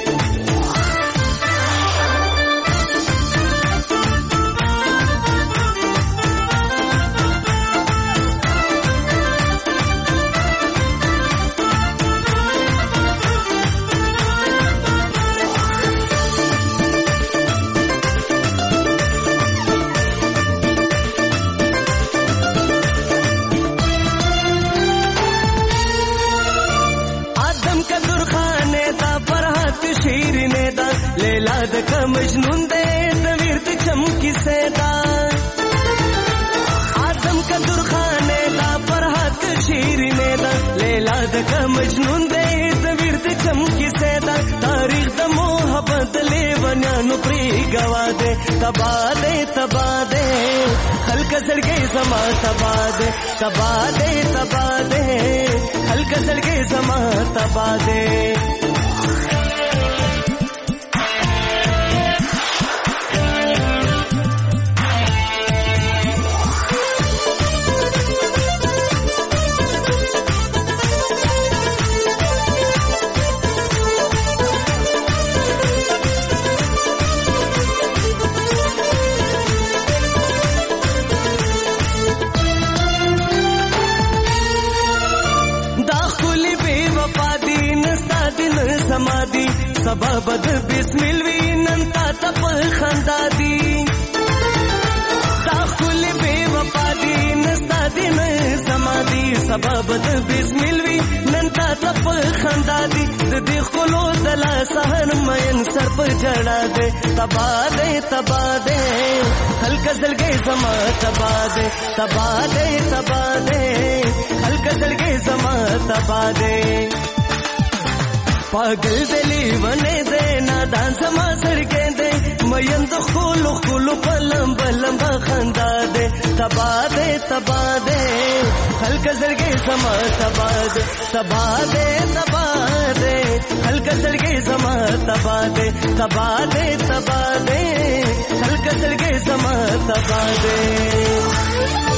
Speaker 18: लेला द मजनून दे तवीर द चमकी सेदा, आदम का दुरखाने दा फरहात शीरने दा, लेला द मजनून दे तवीर द चमकी सेदा, तारीख द मोहब्बत ले बना नुपरी गवा दे, तबा दे हल्का सड़के समा तबा दे हल्का सड़के समा तबा दे. समाधि सबबद बिस्मिल्वी नंता तप खंदादी, दाखुल बेवफादी नस्ताद سبب د بسمل وی نن تا تپ خندا دی د دې خلو دلا سهن مین سر په جړا دے تبا دے خلق زلګي زما تبا دے خلق زلګي زما تبا دے पागल दली बने दे नादान समा सड़के दे मयंद खोलो पलम बलम खंदा दे तबा दे हल्क जरगे समा तबा दे हल्क जरगे समा तबा दे हल्क जरगे समा तबा दे